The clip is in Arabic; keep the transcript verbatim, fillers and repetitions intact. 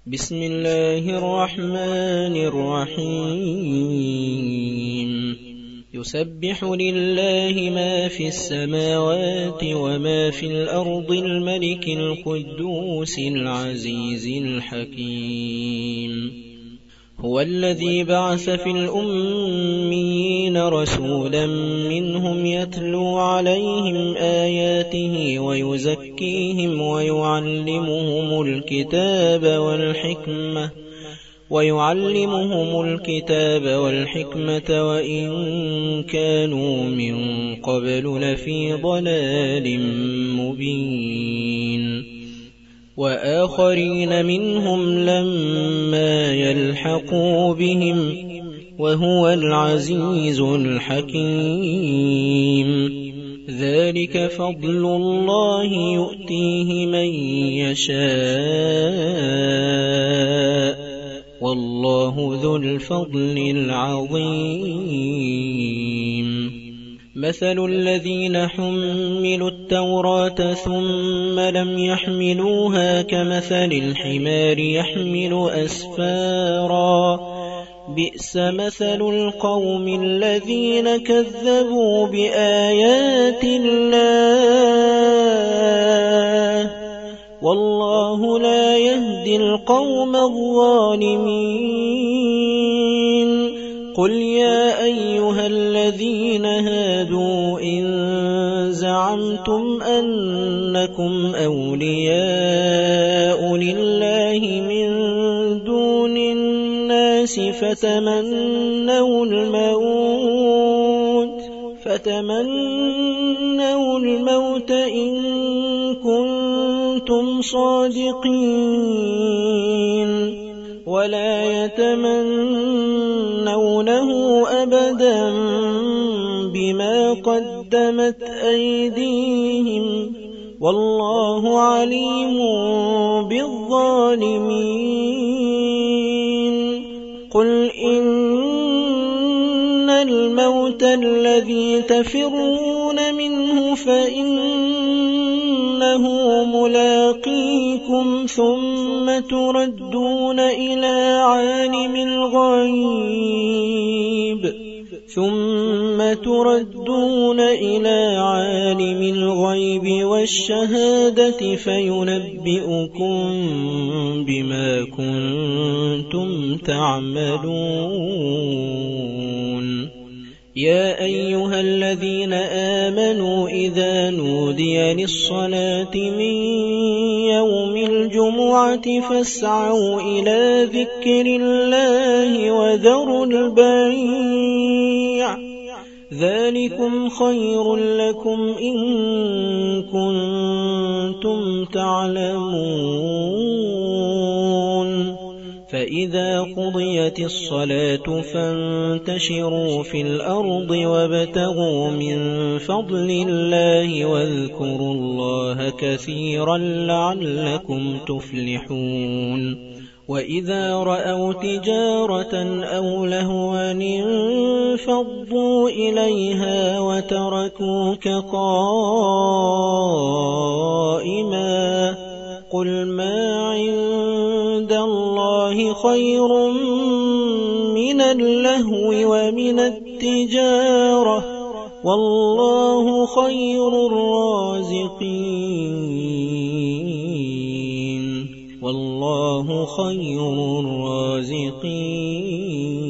بسم الله الرحمن الرحيم يسبح لله ما في السماوات وما في الأرض الملك القدوس العزيز الحكيم هو الذي بعث في الأميين رسولا منهم يتلو عليهم آياته ويزكيهم ويعلمهم الكتاب والحكمة ويعلمهم الكتاب والحكمة وإن كانوا من قبل لفي ضلال مبين وآخرين منهم لما يلحقوا بهم وهو العزيز الحكيم ذلك فضل الله يؤتيه من يشاء والله ذو الفضل العظيم مثل الذين حملوا التوراة ثم لم يحملوها كمثل الحمار يحمل أسفارا بئس مثل القوم الذين كذبوا بآيات الله والله لا يهدي القوم الظالمين قل يا أيها الذين هادوا إن زعمتم أنكم أولياء لله من دون الناس فتمنوا الموت فتمنوا الموت إن كنتم صادقين ولا يتمنونه أبدا بما قدمت أيديهم والله عليم بالظالمين قل إن الموت الذي تفرون منه فإنه ملاقيكم ثم تردون إلى عالم الغيب ثم تردون إلى عالم الغيب والشهادة فينبئكم بما كنتم تعملون يا أيها الذين آمنوا إذا نودي للصلاة من يوم الجمعة فاسعوا إلى ذكر الله وذروا البيع ذلكم خير لكم إن كنتم تعلمون فإذا قضيت الصلاة فانتشروا في الأرض وابتغوا من فضل الله واذكروا الله كثيرا لعلكم تفلحون وإذا رأوا تجارة أو لهوا انفضوا إليها وتركوك قائما قل ما عند الله خير من اللهو ومن التجارة والله خير الرازقين والله خير الرازقين